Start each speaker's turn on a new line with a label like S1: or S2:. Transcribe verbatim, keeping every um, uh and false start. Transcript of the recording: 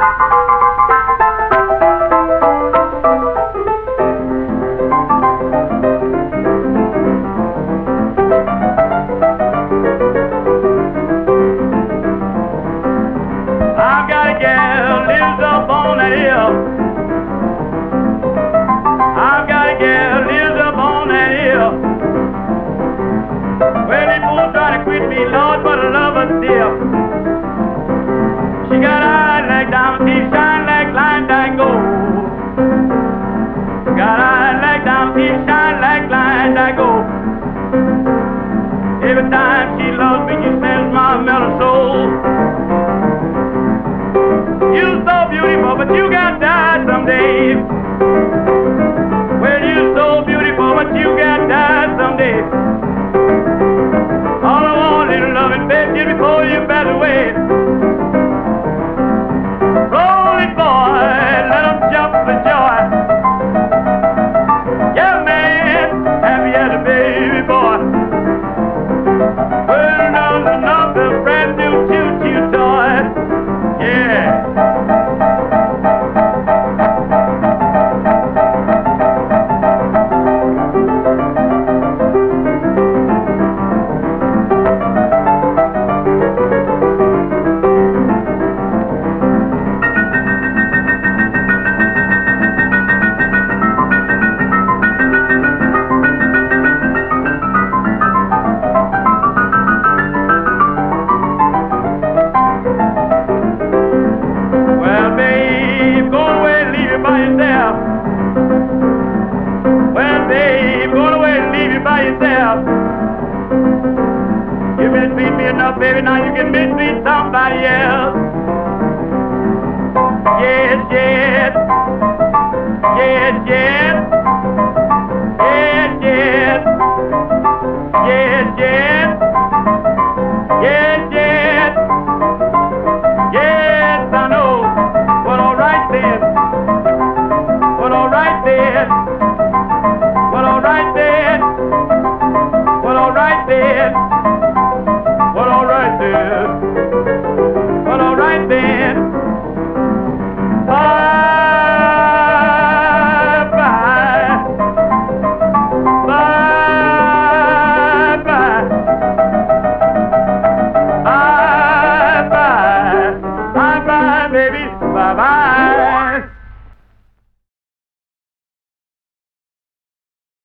S1: I've got a gal lives up on that hill. I've got a gal lives up on that hill. Well, they both try to quit me, Lord, but I love her still. She got eyes like diamond teeth, shine like line dyed gold. Got eyes like diamond teeth, shine like line dyed gold. Every time she loves me, she sends my mellow soul. You're so beautiful, but you got to die someday. Well, you're so beautiful, but you got to die someday. All I want is loving, baby, just before you pass away. Roll it, boy, let 'em jump for joy. Yeah, man, happy as a baby boy. Well, none enough a brand new choo-choo toy. Yeah. Well, babe, go away and leave you by yourself. You mistreat me enough, baby, now you can mistreat somebody else. Yes, yes. Yes, yes. Yes, yes. Yes, yes. Yes, yes. Yes, I know. Well, all right then. Well, all right then. Well, all right then. Well, all right then.